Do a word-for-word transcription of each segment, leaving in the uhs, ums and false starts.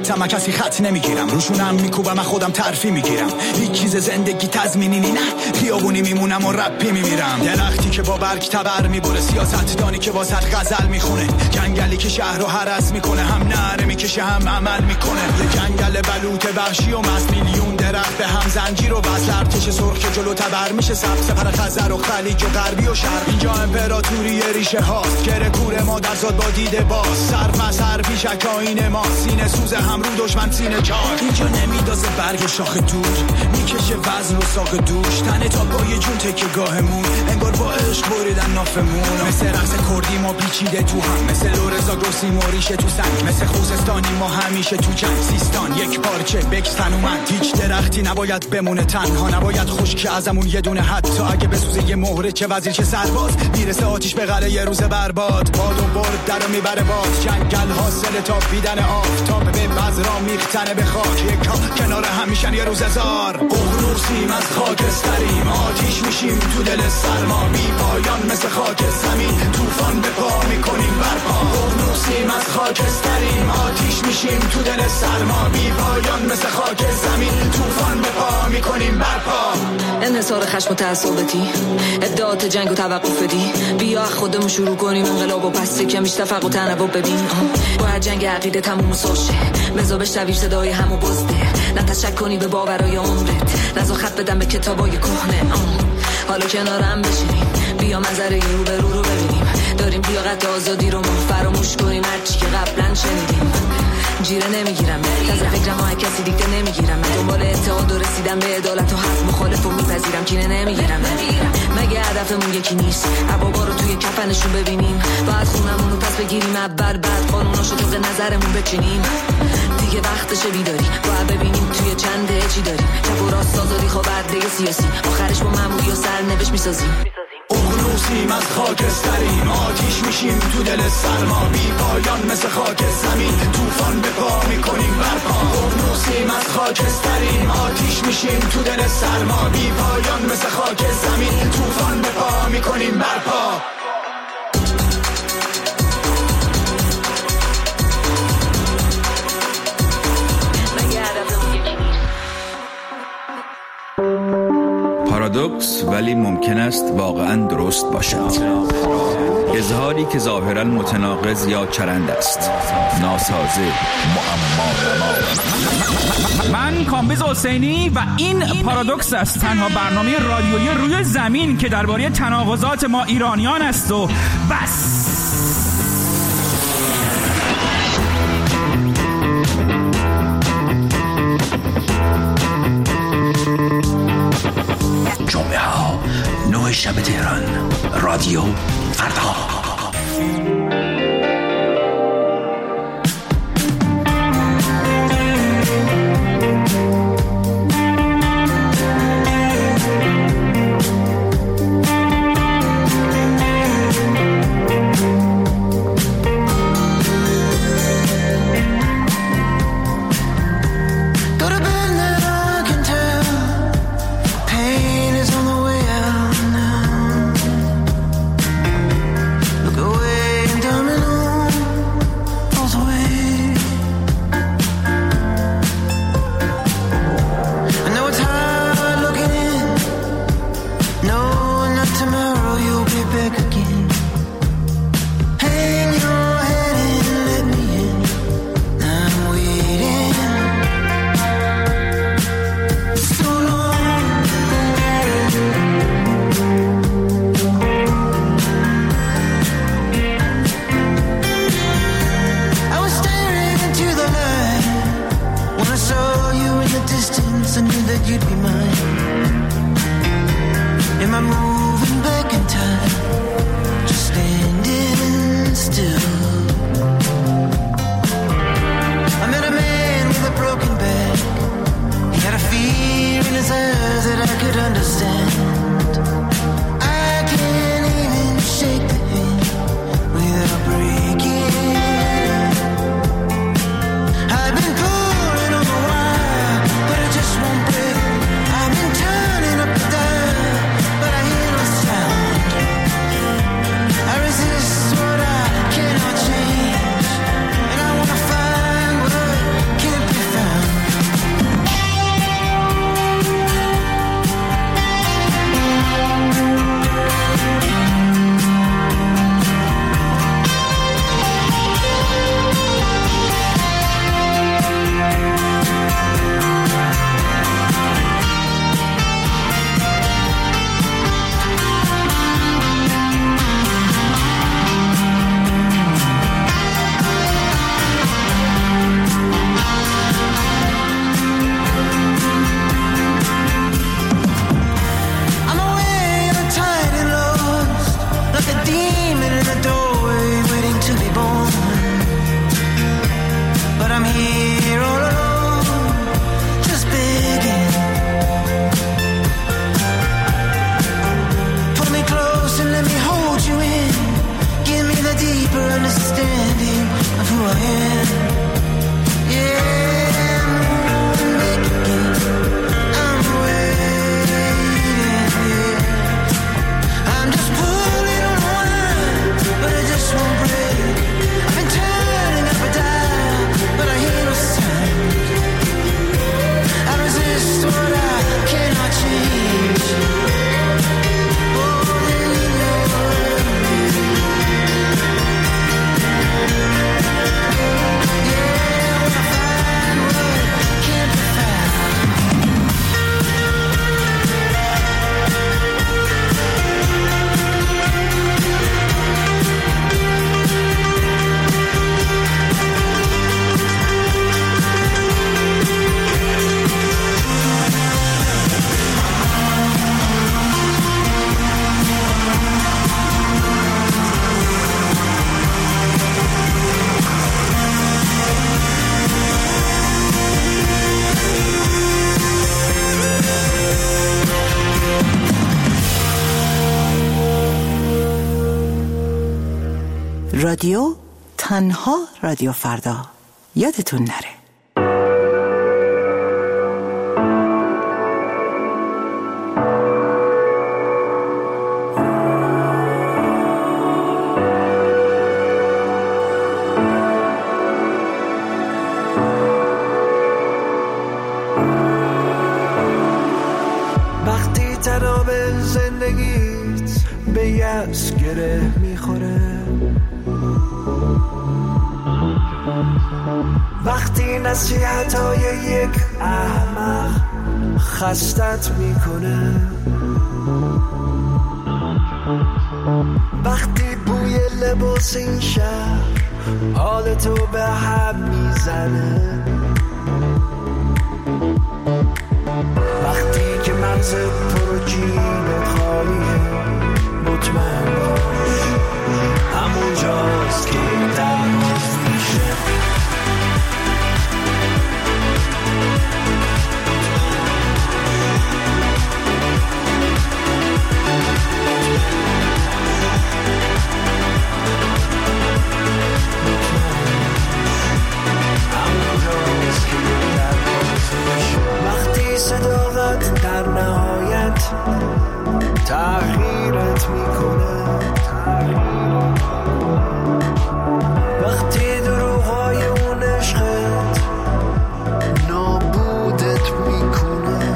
خطم کسی خط نمیگیرم، روشونم میکوبم خودم ترفی میگیرم. هیچ چیز زندگی تضمینی نه، خیابونی میمونم و رپی میمیرم. درختی که با برگ تبر میبره، سیاستدانی که واسط غزل میخونه، جنگلی که شهر رو هرس میکنه، هم نره میکشه هم عمل میکنه. یه جنگل بلوط وحشی و مست، میلیون درخت به هم زنجیر و بس، ارتش سرخ که جلو تبر میشه، سبز سپر خزر و خلیج و غربی و شرق. اینجا امپراتوری ریشه هاست، گره کوره مادر زاد با دیده باز، سر مسر پیشک آینه ما، سینه سوز هم رو دشمن سینه چار. اینجا نمیدازه برگ شاخ دور، میکشه وزن و ساق دوش، تنه تا پای جون تکه گاهمون، انگار با عشق بریدن نافمون. مثل رقص کردی ما پیچیده تو هم، مثل لورزا گرسی موریشه تو سنگ، مثل خوزستانی ما همیشه تو جنگ. سیستان یک پارچه بکستن اومد، هیچ درختی نباید بمونه تنها، نباید خشک ازمون یه دونه حد، تا اگه بسوزه یه مهره چه وزیر چه سرباز، میرسه آتیش به قلعه یه روز برباد. باد و برد درو میبره باز، جنگل حاصل تا بیدن آفتاب، به بذرا میختنه به خاک، یک ها کنار هم میشن یه روز هزار. اغنوسیم از خاکستریم، آتیش میشیم تو دل سرما، بی پایان مثل خاک زمین، طوفان به پا میکنیم برپا. اغنوسیم از خاکستریم، آتیش میشیم تو دل سرما، بی پایان مثل خاک زمین، طوفان به پا میکنیم برپا. انحصار خشم و تعصباتی، ادعات جنگ و توقف بدی، بیا خودمون شروع کنیم انقلاب و پس کمیش تفق و تنوع ببین. باید جنگ عقیده تموم ساشه، بزا بشنوی صدای همو بزده، نه تشک کنی به باورای عمرت، نزا خط بدم به کتابای کهنه. حالا کنارم بشینیم، بیا منظره رو به رو رو ببینیم، داریم لیاقت آزادی رو ما فراموش کنیم، هرچی که قبلا شنیدیم. جیره نمیگیرم تازه فکرم ها کسی دیگه نمیگیرم، من دنبال اتحاد و رسیدم به عدالت و حق مخالف و میپذیرم، کینه نمیگیرم. مگه هدفمون یکی نیست عبابا رو توی کفنشون ببینیم، بعد خونمون رو پس بگیریم اول، بعد قانوناشو طبق نظرمون بچینیم. دیگه وقتشه بیداری، باید ببینیم توی چنده چی داریم، چپ و راست آزادی خواه برده سیاسی، آخرش با معمولی و سرنوشت میسازیم. اغنوسیم از خاکستریم، آتیش میشیم تو دل سرما، بی پایان مثل خاک زمین، طوفان به پا میکنیم برپا. اغنوسیم از خاکستریم، آتیش میشیم تو دل سرما، بی پایان مثل خاک زمین، طوفان به پا میکنیم برپا. پارادوکس ولی ممکن است واقعا درست باشد. اظهاری که ظاهرا متناقض یا چرند است، ناسازه، معما. من کامبیز حسینی و این پارادوکس است، تنها برنامه رادیویی روی زمین که درباره تناقضات ما ایرانیان است و بس. جمعه ها نه شب تهران، رادیو فردا. I've been pulling on the wire, but it just won't break. رادیو، تنها رادیو فردا. یادتون نره. وقتی تناب زندگیت به یأس گره میخوره، وقتی نصیحت‌های یک احمق خستت میکنه، وقتی بوی لباس این شهر حالتو به هم میزنه، وقتی که مغز پرو جیبت خالیه، مطمئن باش همونجاست که درماز میشه. وقتی صداقت در نهایت تغییرت میکنه، وقتی دروغای اون عشقت نابودت میکنه،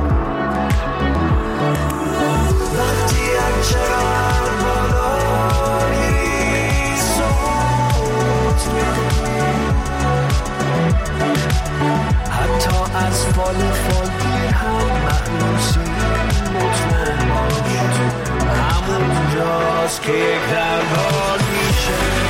وقتی هرچقدر بالا میری صوت میکنی، حتی از فال فالگیر هم مخلوصی، مطمئن باش همونجاست که یک دربار میشه.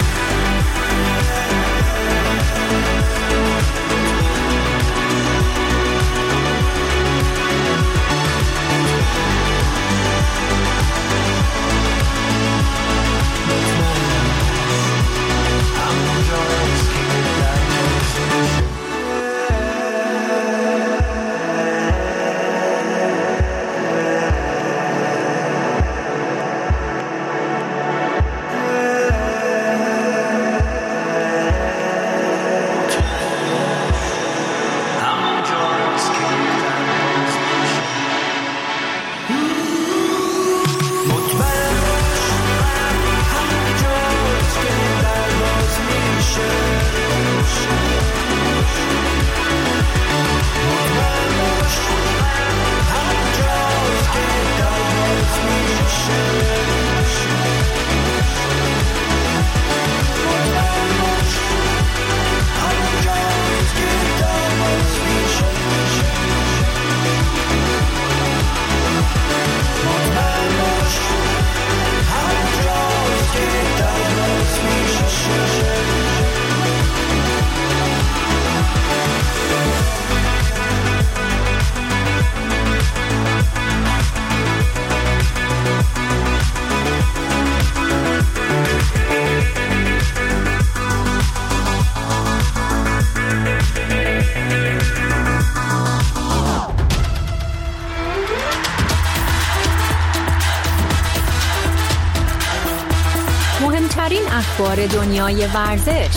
مهمترین اخبار دنیای ورزش،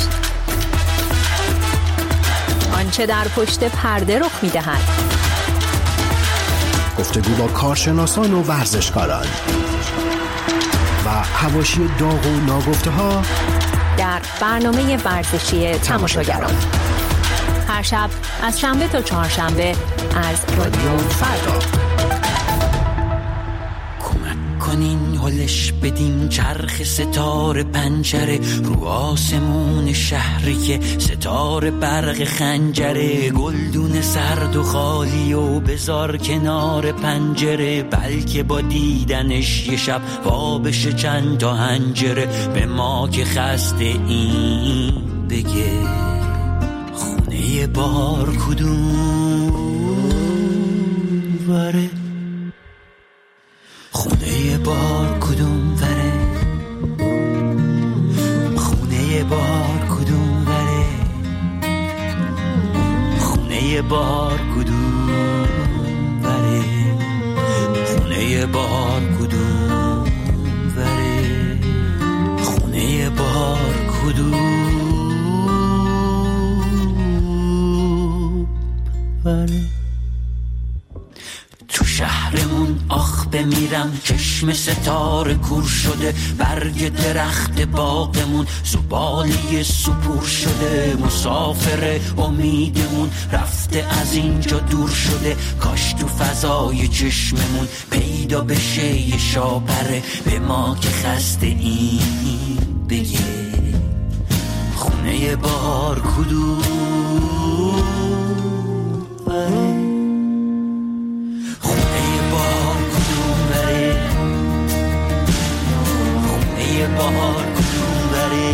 آنچه در پشت پرده رخ می‌دهد، گفتگو با کارشناسان و ورزشکاران و حواشی داغ و ناگفته‌ها در برنامه ورزشی تماشاگران، هر شب از شنبه تا چهارشنبه از رادیو فردا. کنین هلش بدیم چرخ ستاره پنجره رو آسمون شهری که ستاره برق خنجره، گلدون سرد و خالی و بزار کنار پنجره، بلکه با دیدنش یه شب وابش چند تا هنجره، به ما که خسته این بگه خونه بار کدوم وره، خونه بار کدوم وره، خونه بار کدوم وره، خونه بار کدوم وره، خونه بار کدوم وره، خونه بار بره. تو شهرمون آخ بمیرم، چشم ستاره کور شده، برگ درخت باغمون زباله سپور شده، مسافر امیدمون رفته از اینجا دور شده، کاش تو فضای چشممون پیدا بشه یه شاپره به ما که خسته این بگه خونه بار کدوم بره. بهار کدوم بره،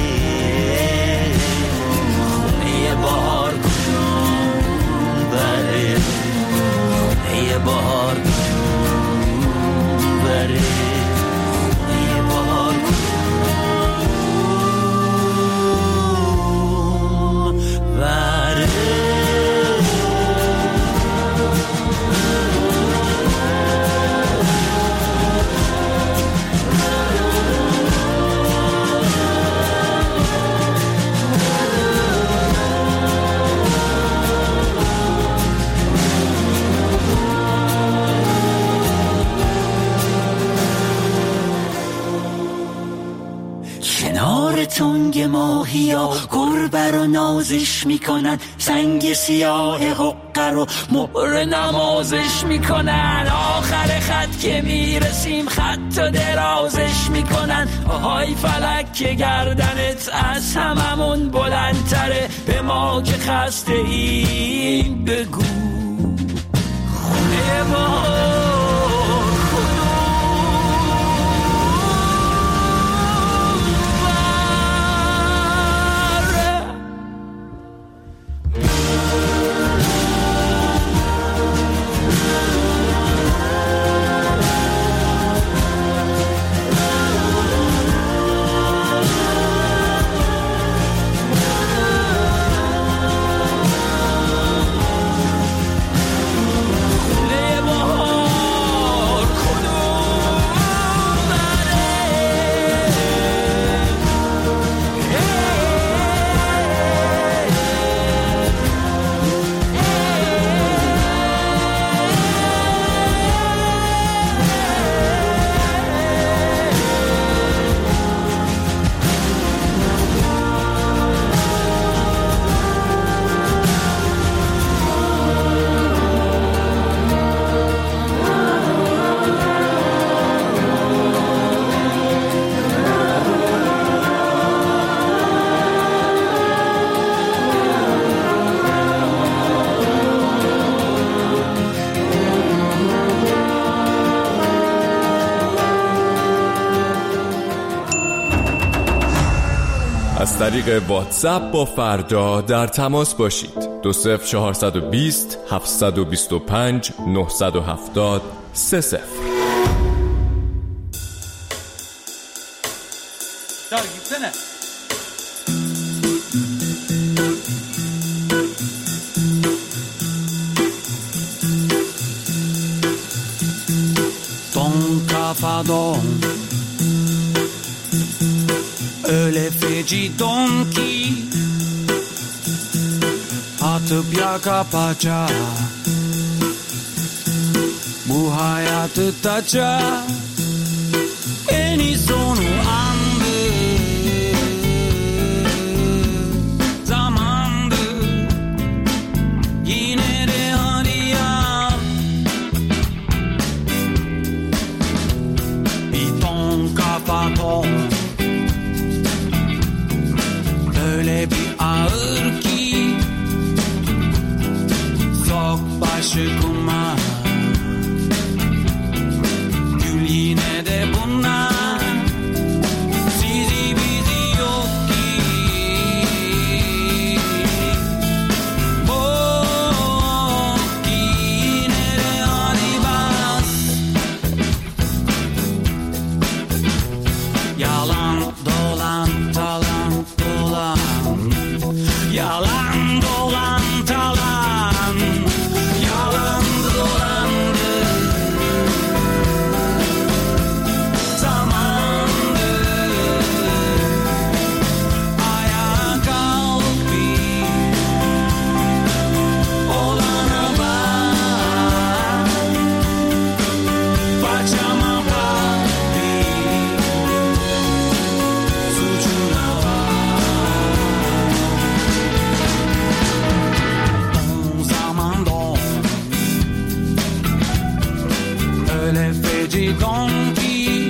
خونه بهار کدوم بره، خونه بهار کدوم بره، خونه بهار کدوم بره. تنگ ماهیا گربه رو نازش میکنن، سنگ سیاه حقه رو مهر نمازش میکنن، آخر خط که میرسیم خط و درازش میکنن، آهای فلک که گردنت از هممون بلندتره، به ما که خسته ایم بگو خونه ما از طریق واتساپ با فردا در تماس باشید. دو صفر چهارصد و بیست هفتصد و بیست و پنج نهصد و هفتاد سه صفر. Don kafadan öyle feci don ki atıp yaka paça bu hayatı taça en iyi sonu andı zamandı yine de hadi ya bir ton kafa ton öyle bir ağır ki sok başı kuma gül yine de bunlar sizi bizi yok ki bok ki yine de hadi bas yalan dolan talan dolan yalan dolan talan yalan donkey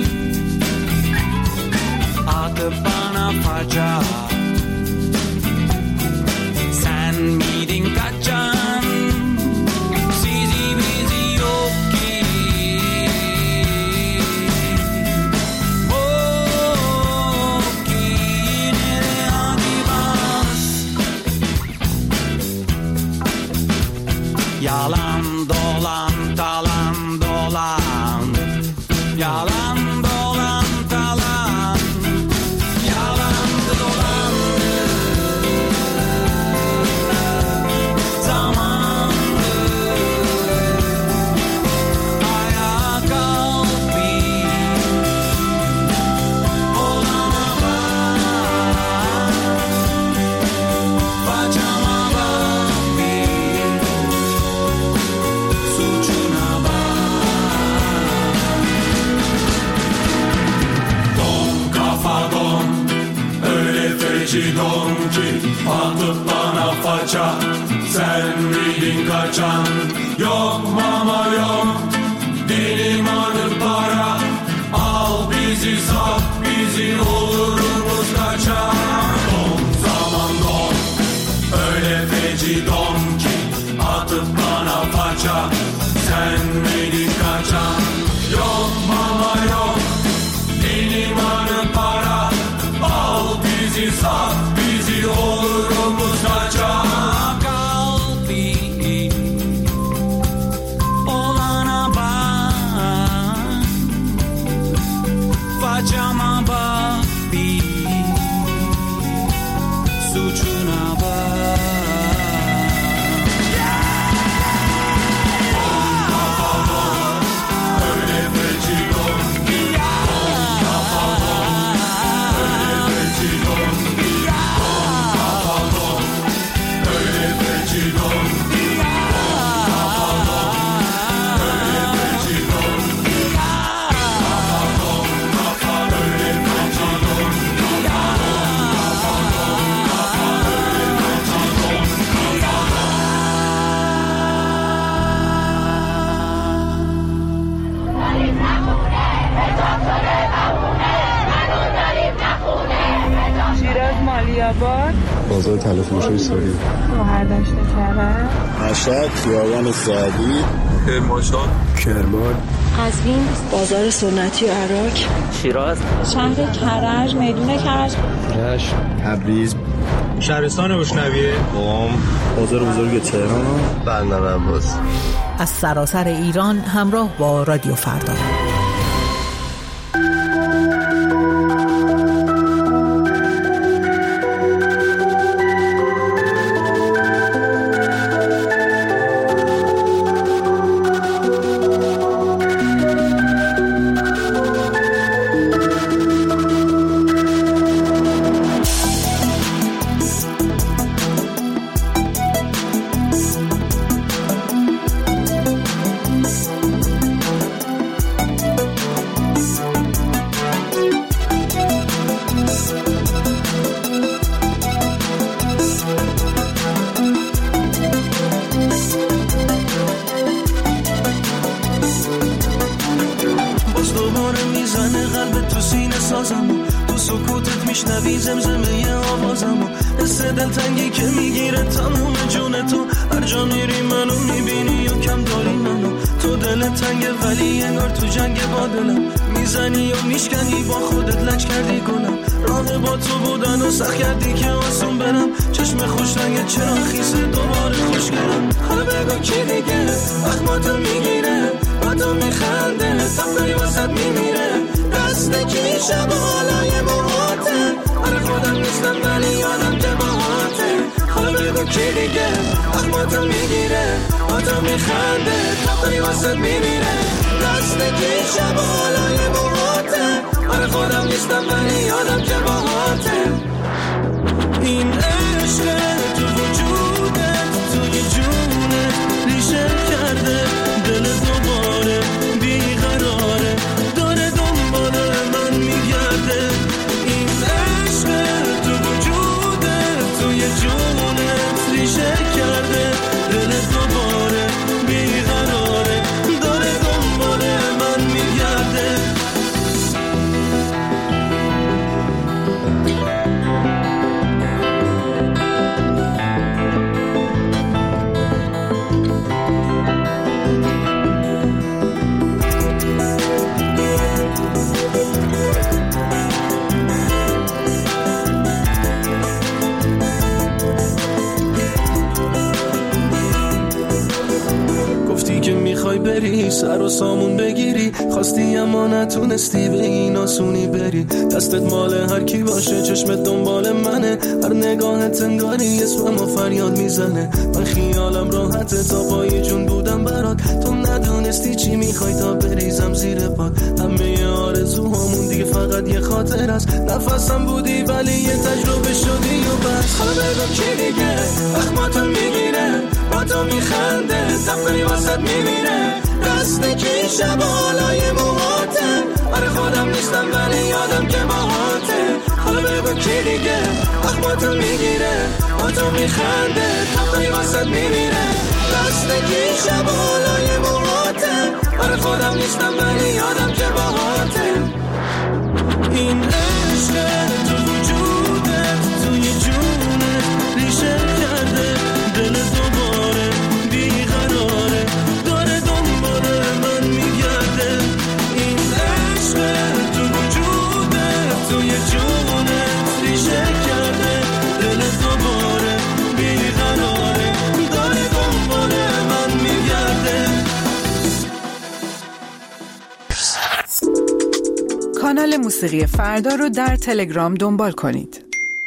at the Banafaja. Sen miydin kaçan sizi bizi yok ki. Oh ki nere adibas. Yalan dolan talan dolan. Yalan dolan talan. Yalan dolan. Zamandı. Ayağa kalbi. Olana bak. Bacama bak bir. Suçuna bak. Don kafa don. Öyle feci don ki atıp bana faça. Sen miydin kaçan? Yok mama yok. Benim adım para. Al bizi sat bizi olurumuz kaçan. Don zaman don. Öyle feci don ki atıp bana faça. Sen miydin kaçan? Yok mama yok. Benim adım para. Al bizi sat bizi olurumuz kaçan. Kalbi olana bak. Facama bak bir. Suçuna bak. Öyle feci don ki. Kafa don. Öyle feci don ki. Kafa don. Öyle feci don ki. Kafa don. Öyle feci don ki. Kafa don. Kafa öyle feci don ki. Kafa don. Kafa öyle feci don ki. شیراز مالیاباد بازار تلفروشی ساری شوهرداشت کرد مشهد خیابان سعدی کرمانشاه کرمان قزوین بازار سنتی و عراق شیراز شهر کرج میدون کرج رشت تبریز شهرستان بشنویه قم بازار بزرگ تهران بندر عباس. از سراسر ایران همراه با رادیو فردا. میشنوی زمزمه آوازمو حس دلتنگی که میگیره تموم جون تو هر جا میری منو میبینی و کم داری منو تو دل تنگه ولی انگار تو جنگ با دلم میزنی و میشکنی با خودت لج کردی گلم راه با تو بودن و سخت کردی که آسون برم چشم خوش رنگ چرا خیسه دوباره خوشگرم حالا بگو کی دیگه وقت ما تو میگیره با تو میخنده تفکری واسد میمیره دست کی شب و حالای موهاته آره خودم نیستم ولی یادم که باهاته حالا بگو کی دیگه وقت ما تو میگیره با تو میخنده تفکری واسد میمیره دست کی شب و حالای موهاته آره خودم نیستم ولی یادم که باهاته این عشق تو وجودت توی جونت ریشه کرده دل دوباره بیقراره داره دنبال من میگرده این عشق تو وجودت توی جونت ریشه کرده دل دوباره بیقراره داره دنبال من میگرده بری، سر و سامون بگیری، خواستی اما نتونستی به این آسونی بری. دستت مال هر کی باشه، چشمت دنبال منه، هر نگاهت انگاری اسممو فریاد میزنه. من خیالم راحته تا پای جون بودم برات، تو ندونستی چی میخوای تا بریزم زیر پات. همه آرزوهامون دیگه فقط یه خاطر است، نفسم بودی ولی یه تجربه شدی و بس. حالا بگو کی دیگه اخماتو میگیره، با تو میخنده، تفکری واسط میمیره. دست کی شبالای موهاته، برای خودم نیستم ولی یادم که باهاته. حالا بگو کی دیگه اخماتو میگیره، با تو میخنده، تفکری واسط میمیره. دست کی شبالای موهاته، برای خودم نیستم ولی یادم که باهاته. این عشق تو وجودت، توی جونت ریشه کرده، دل دوباره بیقراره، داره دنباله من میگرده. این عشق تو وجودت، توی جونت ریشه کرده، دل دوباره بیقراره، داره دنباله من میگرده. کانال موسیقی فردا رو در تلگرام دنبال کنید.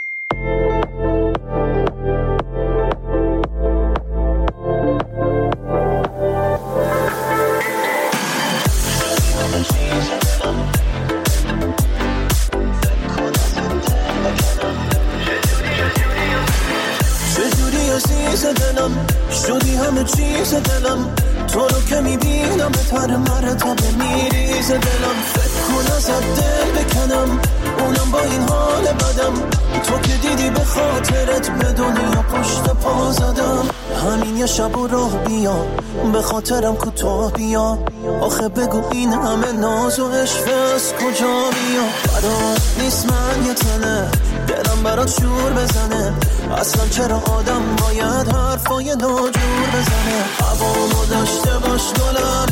چجوری عزیز دلم شدی همه چیز دلم، تو رو که میبینم به پر مرتبه میریز دلم. فکر کن ازت دل بکنم، اونم با این حال بدم، تو که دیدی به خاطرت به دنیا پشت پا زدم. همین یه شب و راه بیا، به خاطرم کوتاه بیا، آخه بگو این همه ناز و عشق از کجا بیا. برات نیست من یه تنه، دلم برات شور بزنه، اصلا چرا آدم باید حرفای ناجور بزنه. هوامو داشته باش گلم،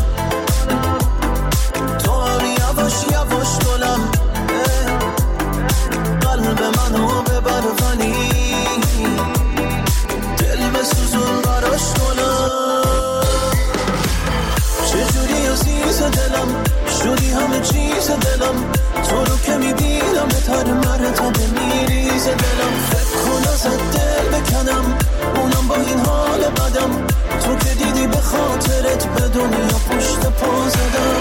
تو هم یواش یواش گلم، قلب منو ببر ولی دل بسوزون براش گلم. چجوری عزیز دلم شدی همه چیز دلم، تو رو که میبینم به تر مرتبه میریز دلم. فکر کن ازت دل بکنم، اونم با این حال بدم، تو که دیدی به خاطرت به دنیا پشت پا زدم.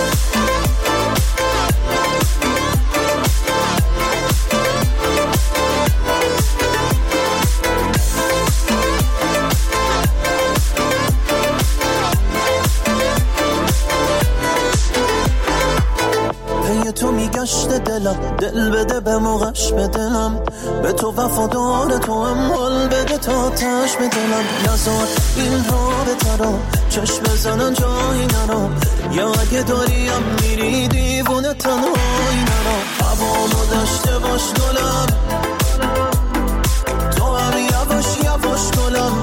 تو میگشت دلم، دل بده به موقعش به دلم، به تو وفادار تو هم حال بده تا تش به دلم. نزار این رابطه رو چشم بزنن جایی نرو، یا اگه داریم میری دیوونه تنهایی نرو. هوامو داشته باش گلم، تو هم یواش یواش گلم،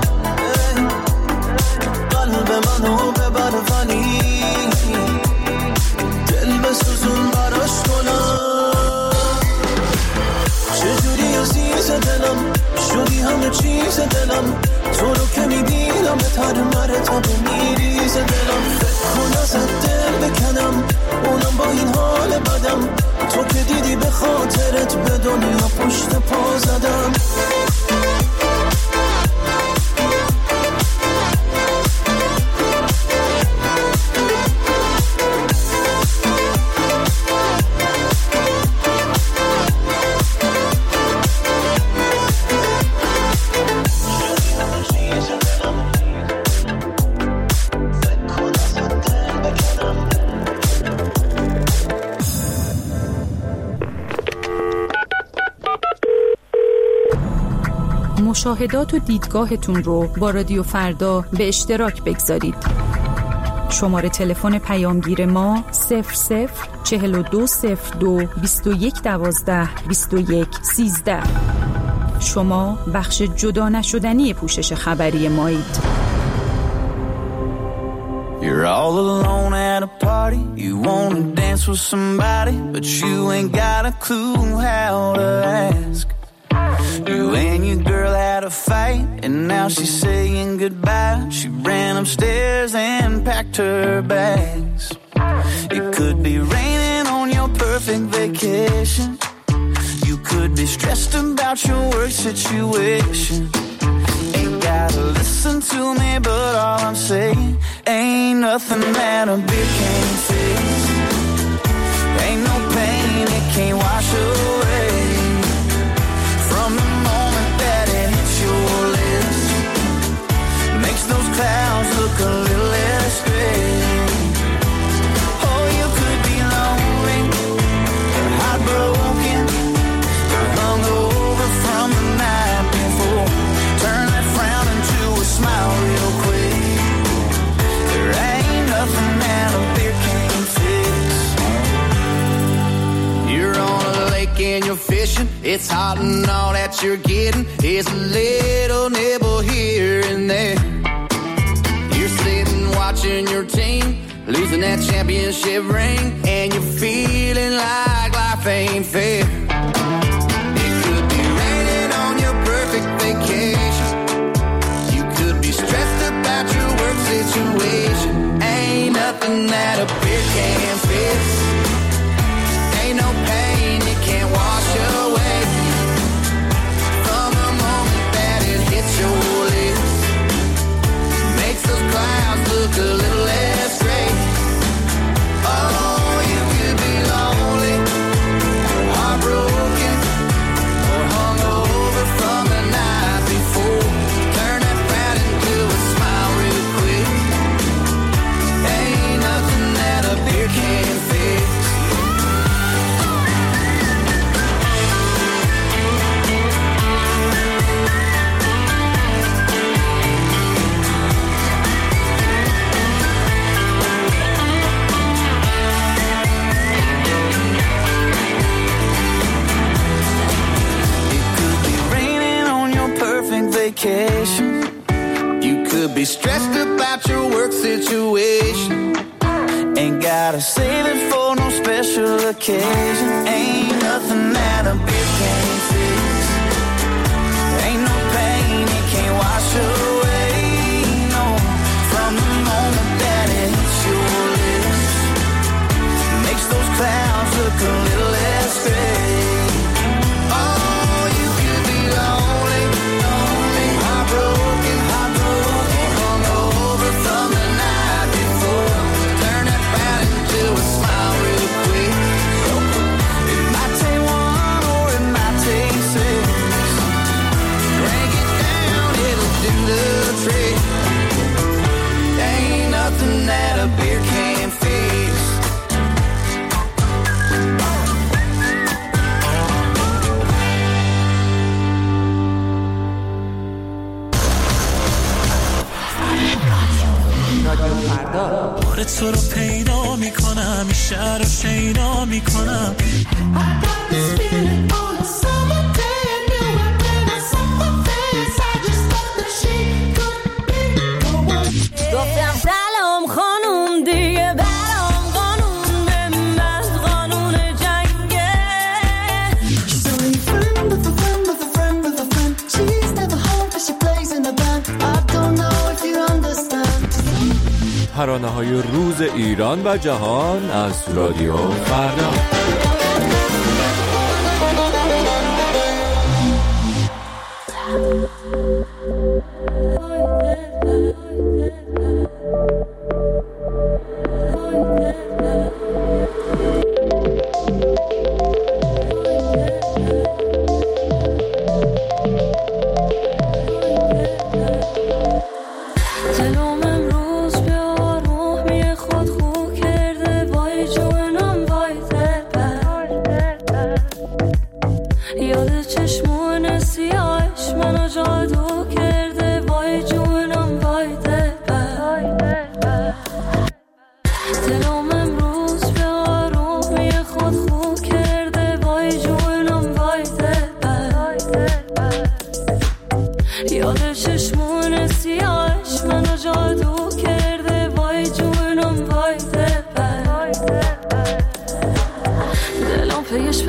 قلب منو ببر ولی دل بسوزون براش کنم. چجوری عزیز دلم شدی همه چیز دلم، تو رو که میبینم به تر مرتبه میریز دلم. فکر کن ازت دل بکنم، اونم با این حال بدم، تو که دیدی به خاطرت به دنیا پشت پا زدم. مشاهدات و دیدگاهتون رو با رادیو فردا به اشتراک بگذارید. شماره تلفن پیامگیر ما صفر صفر چهل و دو صفر دو بیست و یک دوازده بیست و یک سیزده. شما بخش جدا نشدنی پوشش خبری مایید. You're all alone at a party, you wanna dance with somebody, but you ain't got a clue how to ask. You and your girl had a fight, and now she's saying goodbye. She ran upstairs and packed her bags. It could be raining on your perfect vacation. You could be stressed about your work situation. Ain't gotta listen to me, but all I'm saying, ain't nothing that a beer can't fix. Ain't no pain it can't wash away. From the moment that it hits your lips, makes those clouds look a little less gray. Oh, you could be lonely, or heartbroken, or hungover from the night before. Turn that frown into a smile real quick. There ain't nothing that a beer can't fix. You're on a lake and you're fishing. It's hot and all that you're getting is a little nibble here and there. You're sitting watching your team losing that championship ring, and you're feeling like life ain't fair. It could be raining on your perfect vacation. You could be stressed about your work situation. Ain't nothing that a beer can't fix. Ain't no pain it can't wash away. From the moment that it hits your lips, makes those clouds look a little less gray. Oh, you could be lonely, heartbroken, or hungover from the night before. Turn that frown into a smile real quick. Ain't nothing that a beer can't fix. Vacation. You could be stressed about your work situation. Ain't gotta save it for no special occasion. Ain't nothing that a beer can't fix. Ain't no pain it can't wash away. No, from the moment that it hits your lips, makes those clouds look a little less gray. Oh, you could be lonely, broken, heartbroken, hungover from the night before. Turn that frown into a smile real quick. It might take one or it might take six. Drink it down, it'll do the trick. Ain't nothing that a beer can't fix. بار تو رو پیدا میکنم، این شهر رو شیدا میکنم. گفتم سلام خانوم دیگه برام قانون به من قانون جنگه. She's only a friend with a friend with a friend with a friend. She's never home cause she plays in the band. I don't know if you understand. ترانه‌های روز ایران و جهان از رادیو فردا. یاد چشمون سیاهش منو جادو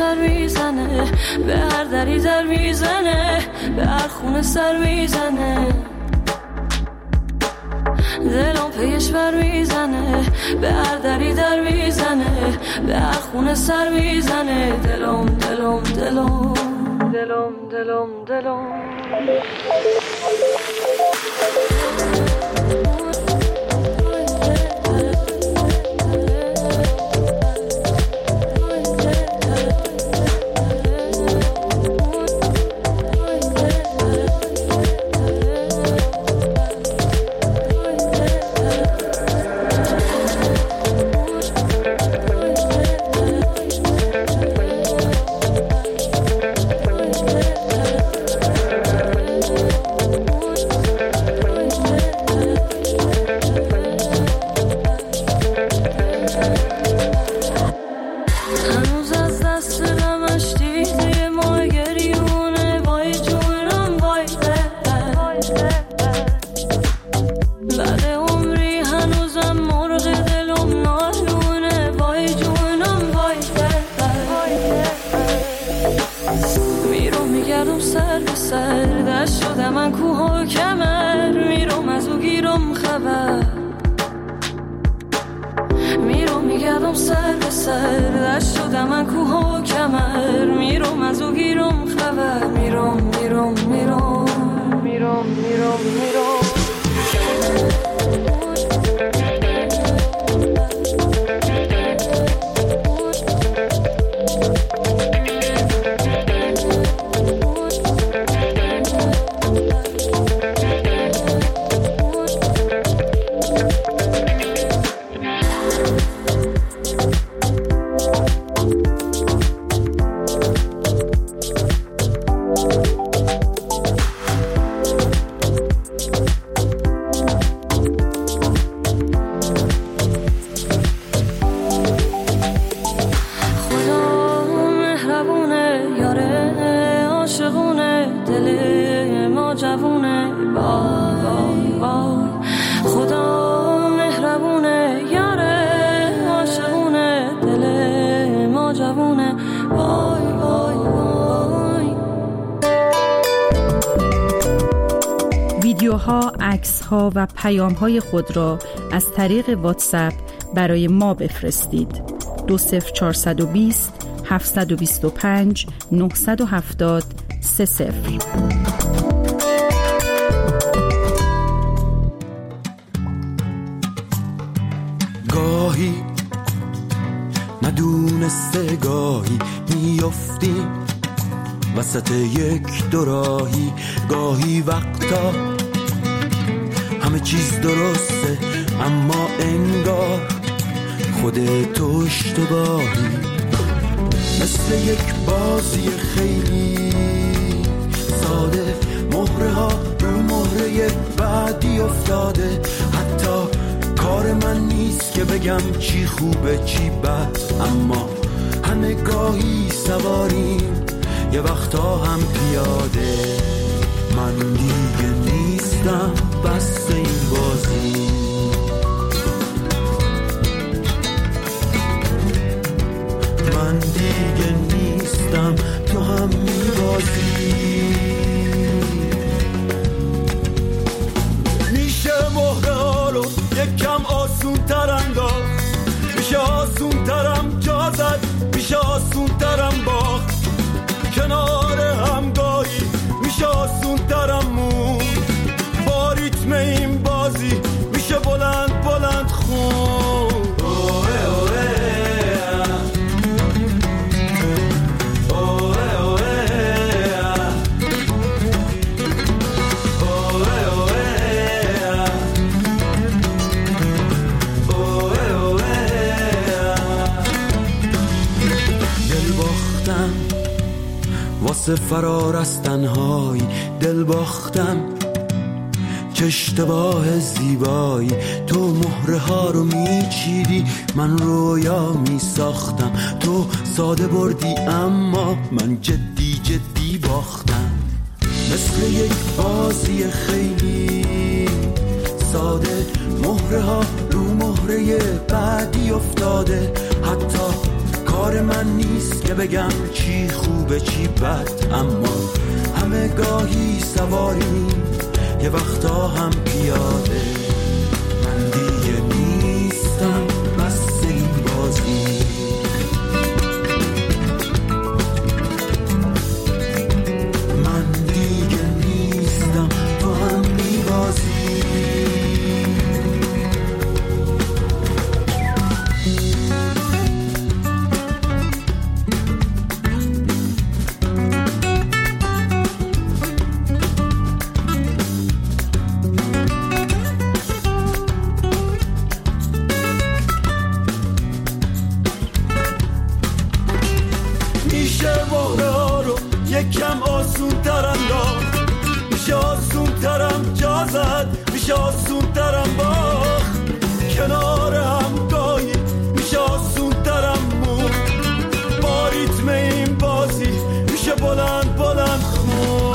ور میزنه، به هر دری در میزنه، به هر خونه سر میزنه. دلم پیش ور میزنه، به هر دری در میزنه، به هر خونه سر میزنه. دلم دلم دلم دلم دلم دلم ویدیوها، عکس‌ها و پیام‌های خود را از طریق واتساپ برای ما بفرستید. دو صفر چهارصد و بیست هفتصد و بیست و پنج نهصد و هفتاد سه صفر. گاهی ندونسته گاهی میافتیم وسط یک دوراهی، گاهی وقتا همه چیز درسته اما انگار خودتو اشتباهی، مثل یک بازی خیلی ساده، مهره ها رو مهره بعدی افتاده. حتی کار من نیست که بگم چی خوبه چی بد، اما همه گاهی سواریم یه وقتا هم پیاده. من دیگه نیستم بس این بازی، من دیگه نیستم تو هم میبازی. میشه مهره ها رو یکم آسون تر انداخت، میشه آسون ترم جا زد، میشه آسون ترم باخت، کنار همگاهی میشه آسون ترم مون، با ریتم این بازی میشه بلند بلند خون. اوه اوه واسه فرار از تنهایی، دل باختم چه اشتباه زیبایی. تو مهره ها رو میچیدی من رویا میساختم، تو ساده بردی اما من جدی جدی باختم. مثل یک بازی خیلی ساده، مهره ها رو مهره بعدی افتاده. حتی کار من نیست که بگم چی خوبه چی بد، اما همه گاهی سواریم یه وقتا هم پیاده. من دیگه نیستم بس این بازی، من دیگه نیستم تو هم میبازی. یکم آسون تر انداخت، میشه آسون ترم جا زد، میشه آسون ترم باخت، کنار هم گاهی میشه آسون ترم مون، با ریتم این بازی میشه بلند بلند خون.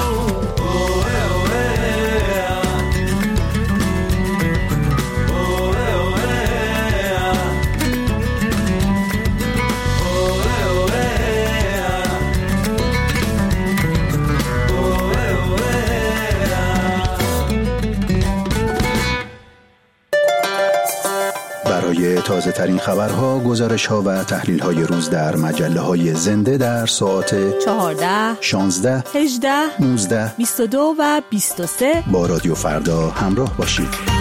برای تازه ترین خبرها، گزارش ها و تحلیل های روز در مجله های زنده در ساعت چهارده، شانزده، هجده، نوزده، بیست و دو و بیست و سه با رادیو فردا همراه باشید.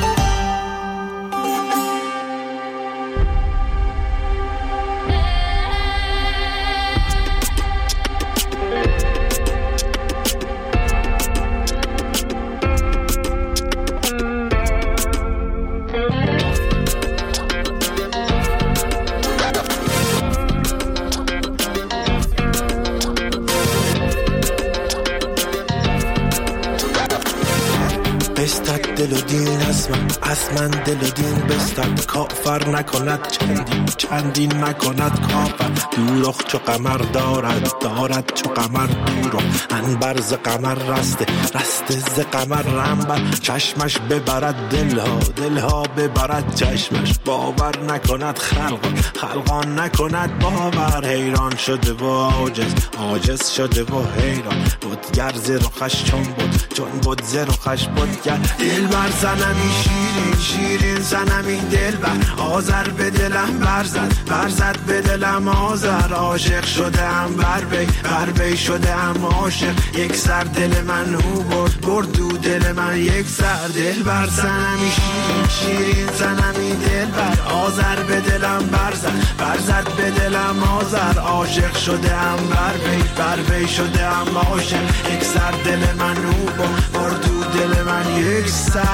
بستد دل و دین از من، از من دل و دین بستد، کافر نکند چندین چندین نکند کافر. دوراخ چو قمر دارد دارد چو قمر دورو، انبر ز قمر رسته رسته ز قمر رنبر. چشمش ببرد دلها دلها ببرد چشمش، باور نکند خلقان خلقان نکند باور. حیران شده و عاجز عاجز شده و حیران، بودگر ز رخش چون بود چون بود ز رخش بودگر. دل بر زنمی شیرین شیرین زنمی دل بر، آذر به دلم برزد برزد به دلم آذر. عاشق شده ام بر بی بر بی شده ام عاشق، یک سر دل من او برد برد دو دل من یک سر. دل بر زنمی شیرین شیرین زنمی دل بر، آذر به دلم برزد برزد به دلم آذر. عاشق شده ام بر بی بر بی شده ام عاشق، یک سر دل من او برد برد دو دل من یک سر.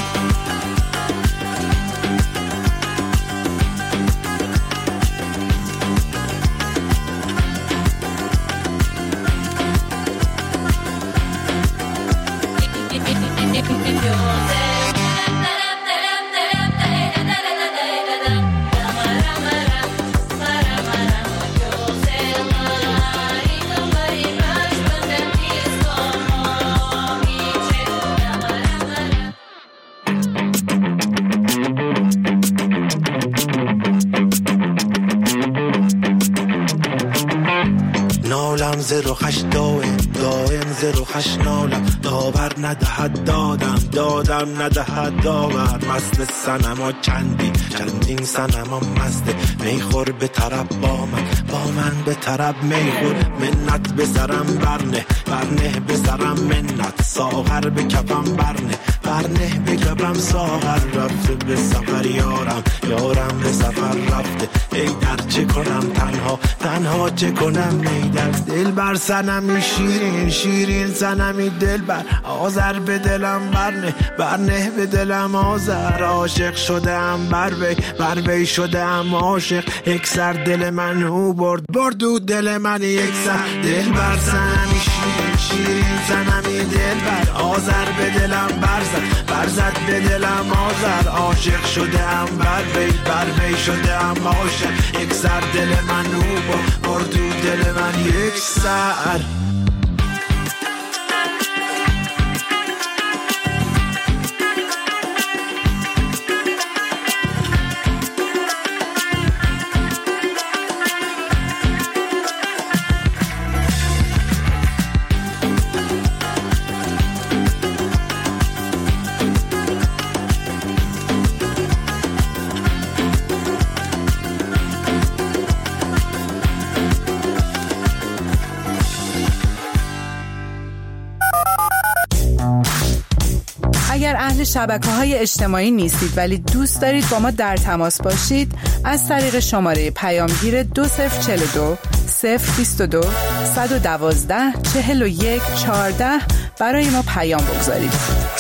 نالم ز رخش دائم دائم ز رخش نالم، داور ندهد دادم دادم ندهد داور. مست صنما چندین چندین صنما مسته، میخور به طرب با من با من به طرب میخور. منت به سرم برنه برنه به سرم منت، ساغر به کفم برنه برنه به کفم ساغر. رفته به سفر یارم یارم به سفر رفته، ای در چه کنم تنها تنها چه کنم ای در. دل بر صنمی شیرین شیرین صنمی دل بر، آذر به دلم برنه برنه به دلم آذر. عاشق شدم بر وی بر وی شدم عاشق، یک سر دل من او برد برد دو دل من یک سر. دل بر صنمی شیرین شیرین صنمی دل بر، آذر به دلم برزد برزد به دلم آذر. عاشق شدم بر وی بر وی شدم عاشق، یک سر دل من او برد برد دو دل من یک سر. شبکه‌های اجتماعی نیستید ولی دوست دارید با ما در تماس باشید، از طریق شماره پیامگیر دو صفر چهل و دو صفر بیست و دو صد و دوازده چهل و یک چهارده برای ما پیام بگذارید.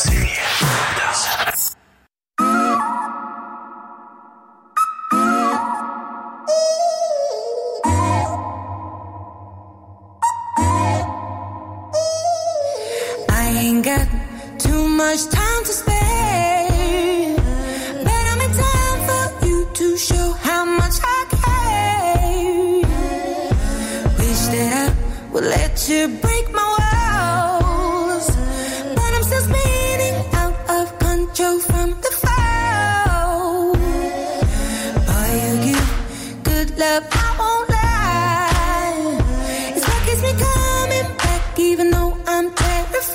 Much time to spare, but I'm in time for you to show how much I care. Wish that I would let you break my walls, but I'm still spinning out of control from the fall. Boy, you give good love, I won't lie. It's what keeps me coming back, even though I'm terrified.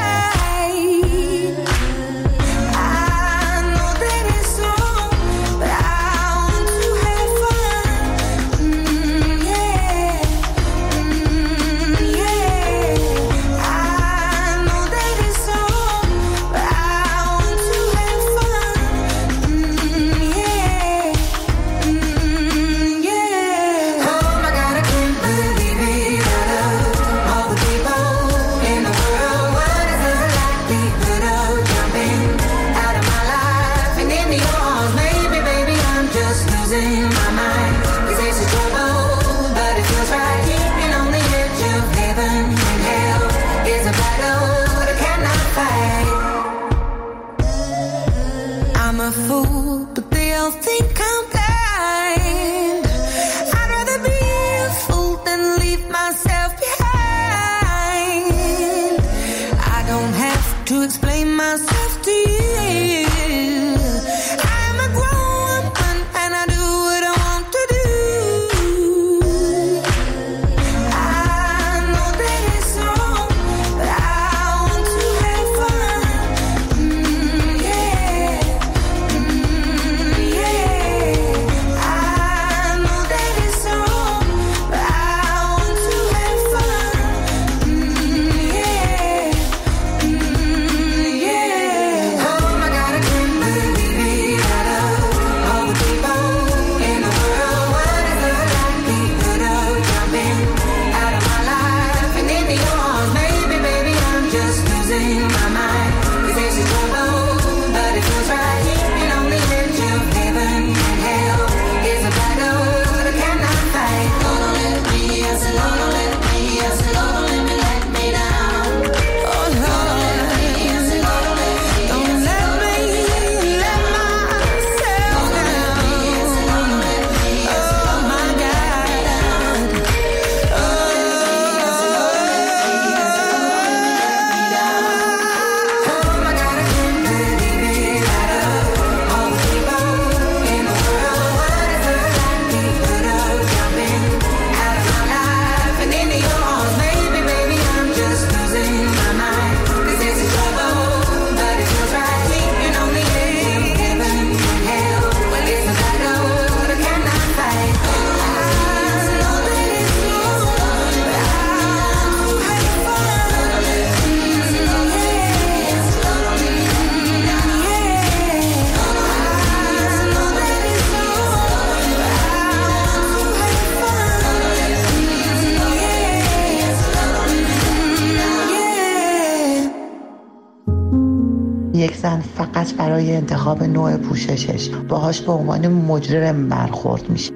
یک زن فقط برای انتخاب نوع پوششش باهاش به عنوان مجرم برخورد میشه.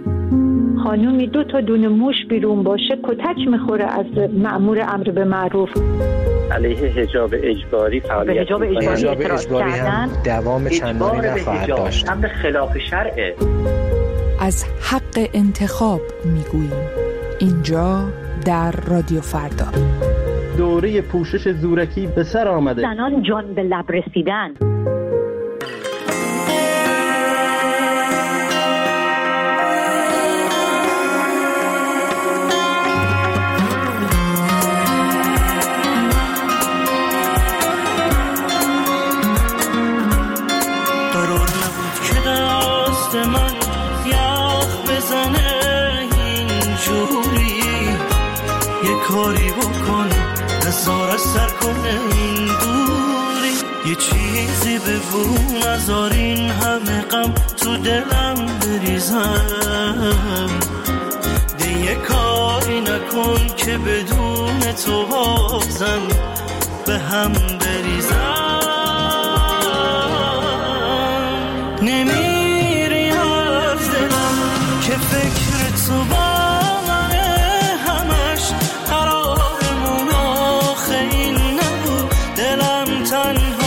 خانومی دو تا دونه موش بیرون باشه کتک میخوره از مأمور امر به معروف. علیه حجاب اجباری فعالیت حجاب اجباری, حجاب اجباری هم دوام چندانی نخواهد داشت. امر خلاف شرعه. از حق انتخاب میگوییم اینجا در رادیو فردا. دوره پوشش زورکی به سر آمده. زنان جان به لب رسیدن. قرار نبود که دست من یخ بزنه اینجوری، یه کاری بکن نزار سر کنه این دوری. یه چیزی بگو نذار این همه غم تو دلم بریزم، دیگه کاری نکن که بدون تو حافظم به هم بریزم. نمیری از دلم که فکر تو با منه، همش قرارمون آخه این نبود، دلم تنها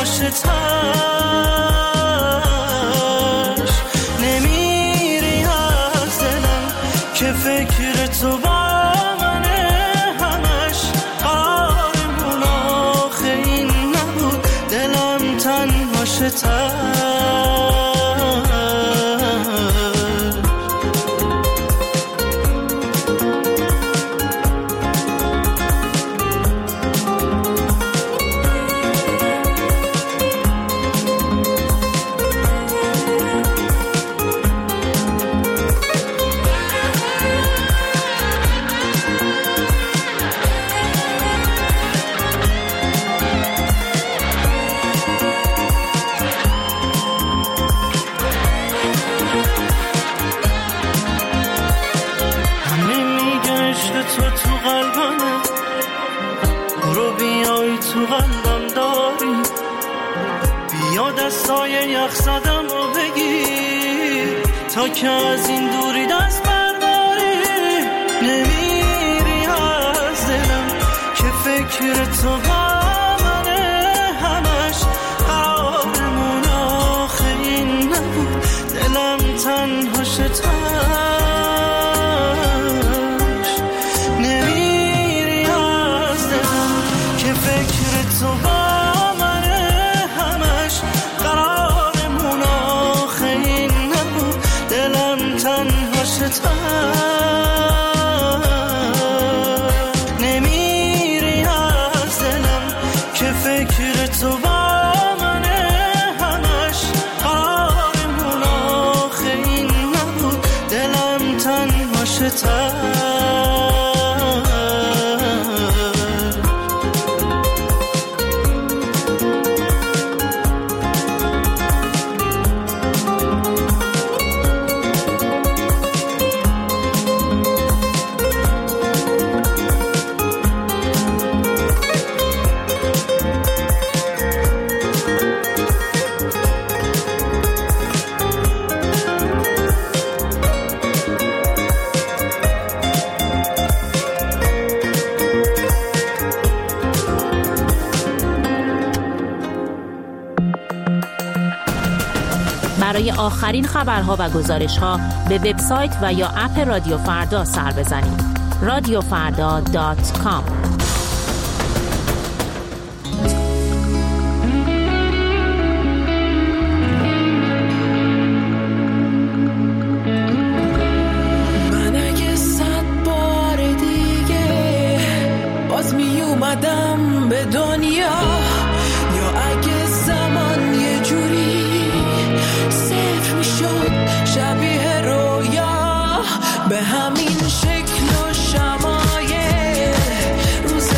شتاش. نمیری از دلم که فکر تو با منه، همش قرارمون آخه این نبود، دلم تنها شتاش. دستای یخ زدم و بگیر تا که از این دوری دست برداری. نمیری از دلم که فکر تو با منه، همش قرارمون آخه این نبود، دلم تنها شتاش. نمیری از دلم که فکر تو با نمیری از دلم که فکر تو با منه، همش قرارمون آخه این نبود، دلم تنها شتاش. برای آخرین خبرها و گزارش‌ها به وبسایت و یا اپ رادیو فردا سر بزنید. رادیو فردا دات کام. من اگه صد بار دیگه باز می اومدم به دنیا، یا اگه زمان یه جوری صفر میشد شبیه رویا، به همین شکل و شمایل روز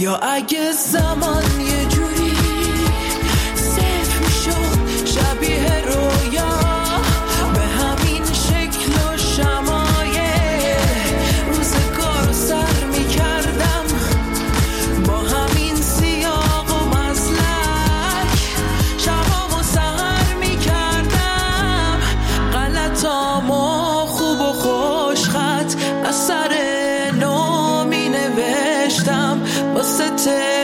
یا اگه زمان یه جوری صفر میشد شبیه رویا به همین شکل و شمایه روزگار رو سر میکردم با همین سیاق و مسلک شبامو سهر میکردم غلطامو خوب و خوش خط از سر نو می نوشتم واسه